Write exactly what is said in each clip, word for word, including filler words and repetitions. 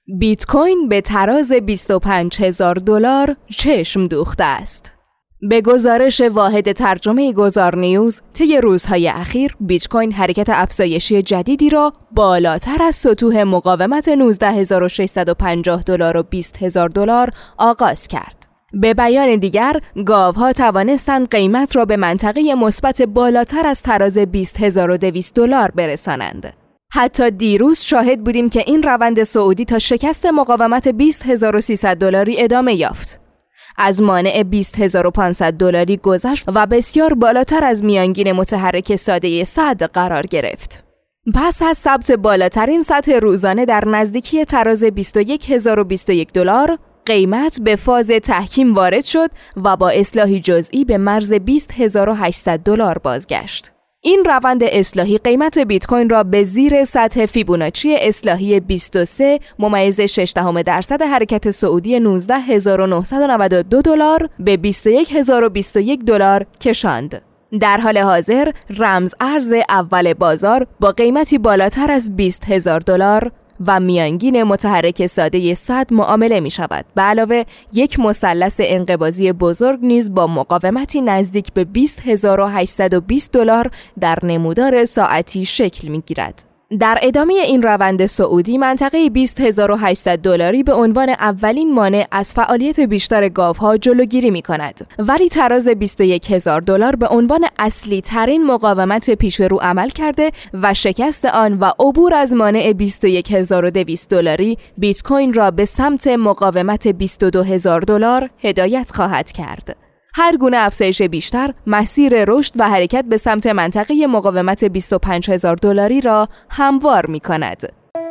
بیت کوین به تراز بیست و پنج هزار دلار چشم دوخته است. به گزارش واحد ترجمه گذار نیوز، طی روزهای اخیر بیت کوین حرکت افزایشی جدیدی را بالاتر از سطوح مقاومت نوزده هزار و ششصد و پنجاه دلار و بیست هزار دلار آغاز کرد. به بیان دیگر، گاوها توانستند قیمت را به منطقه مثبت بالاتر از تراز بیست هزار و دویست دلار برسانند. حتی دیروز شاهد بودیم که این روند صعودی تا شکست مقاومت بیست هزار و سیصد دلاری ادامه یافت. از مانع بیست هزار و پانصد دلاری گذشت و بسیار بالاتر از میانگین متحرک ساده صد قرار گرفت. پس از ثبت بالاترین سطح روزانه در نزدیکی تراز بیست و یک هزار و بیست و یک دلار، قیمت به فاز تحکیم وارد شد و با اصلاحی جزئی به مرز بیست هزار و هشتصد دلار بازگشت. این روند اصلاحی قیمت بیت کوین را به زیر سطح فیبوناچی اصلاحی بیست و سه ممیز شش دهم درصد حرکت صعودی نوزده هزار و نهصد و نود و دو دلار به بیست و یک هزار و بیست و یک دلار کشاند. در حال حاضر رمز ارز اول بازار با قیمتی بالاتر از بیست هزار دلار و میانگین متحرک ساده صد معامله می شود. به علاوه یک مثلث انقباضی بزرگ نیز با مقاومتی نزدیک به بیست هزار و هشتصد و بیست دلار در نمودار ساعتی شکل می گیرد. در ادامه این روند صعودی، منطقه بیست هزار و هشتصد دلاری به عنوان اولین مانع از فعالیت بیشتر گاوها جلوگیری می کند. ولی تراز بیست و یک هزار دلار به عنوان اصلی ترین مقاومت پیش رو عمل کرده و شکست آن و عبور از مانع بیست و یک هزار و دویست دلاری بیت کوین را به سمت مقاومت بیست و دو هزار دلار هدایت خواهد کرد. هر گونه افزایش بیشتر مسیر رشد و حرکت به سمت منطقه مقاومت بیست و پنج هزار دلاری را هموار می کند.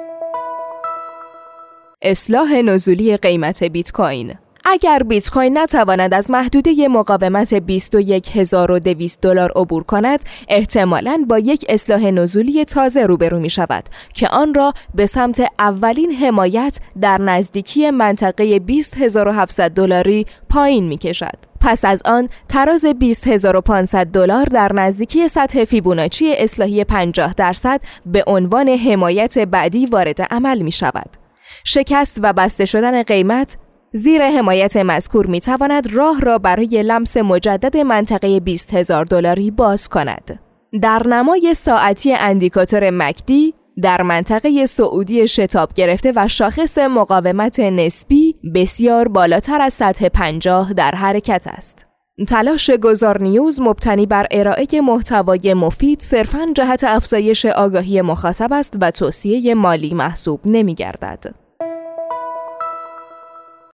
اصلاح نزولی قیمت بیت کوین. اگر بیت کوین نتواند از محدوده مقاومت بیست و یک هزار و دویست دلار عبور کند، احتمالاً با یک اصلاح نزولی تازه روبرو می شود که آن را به سمت اولین حمایت در نزدیکی منطقه بیست هزار و هفتصد دلاری پایین می کشد. پس از آن تراز بیست هزار و پانصد دلار در نزدیکی سطح فیبوناچی اصلاحی پنجاه درصد به عنوان حمایت بعدی وارد عمل می شود. شکست و بسته شدن قیمت زیر حمایت مذکور می تواند راه را برای لمس مجدد منطقه بیست هزار دلاری باز کند. در نمای ساعتی اندیکاتور مکدی در منطقه صعودی شتاب گرفته و شاخص مقاومت نسبی بسیار بالاتر از سطح پنجاه در حرکت است. تلاش گذار نیوز مبتنی بر ارائه محتوای مفید صرفاً جهت افزایش آگاهی مخاطب است و توصیه مالی محسوب نمی گردد.